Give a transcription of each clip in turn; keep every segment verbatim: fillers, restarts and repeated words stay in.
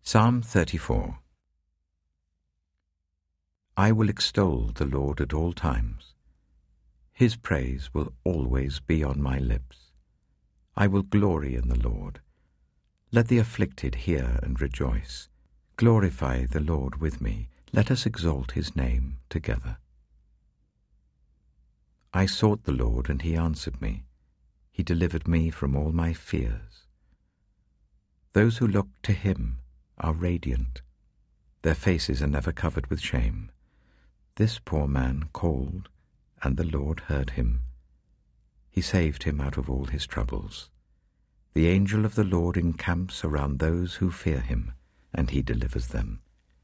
Psalm thirty-four. I will extol the Lord at all times. His praise will always be on my lips. I will glory in the Lord. Let the afflicted hear and rejoice. Glorify the Lord with me. Let us exalt his name together. I sought the Lord, and he answered me. He delivered me from all my fears. Those who look to him are radiant. Their faces are never covered with shame. This poor man called, and the Lord heard him. He saved him out of all his troubles. The angel of the Lord encamps around those who fear him, and he delivers them.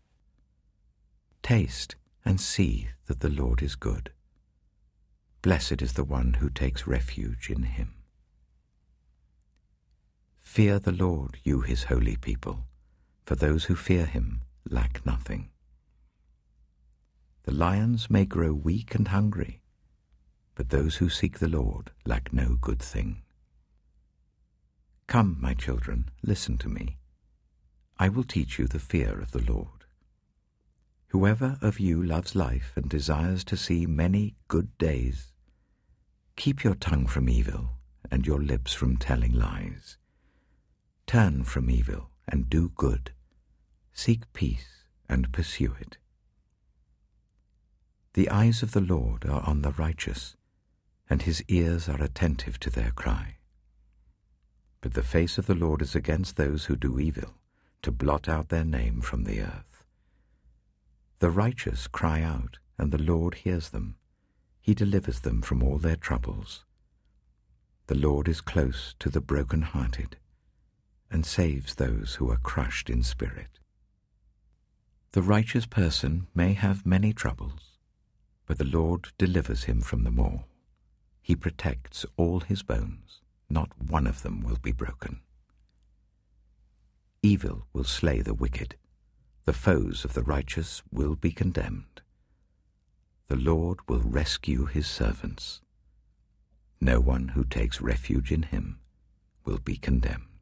Taste and see that the Lord is good. Blessed is the one who takes refuge in him. Fear the Lord, you his holy people, for those who fear him lack nothing. The lions may grow weak and hungry, but those who seek the Lord lack no good thing. Come, my children, listen to me. I will teach you the fear of the Lord. Whoever of you loves life and desires to see many good days, keep your tongue from evil and your lips from telling lies. Turn from evil and do good. Seek peace and pursue it. The eyes of the Lord are on the righteous, and his ears are attentive to their cry. But the face of the Lord is against those who do evil, to blot out their name from the earth. The righteous cry out, and the Lord hears them. He delivers them from all their troubles. The Lord is close to the broken-hearted, and saves those who are crushed in spirit. The righteous person may have many troubles, but the Lord delivers him from them all. He protects all his bones. Not one of them will be broken. Evil will slay the wicked. The foes of the righteous will be condemned. The Lord will rescue his servants. No one who takes refuge in him will be condemned.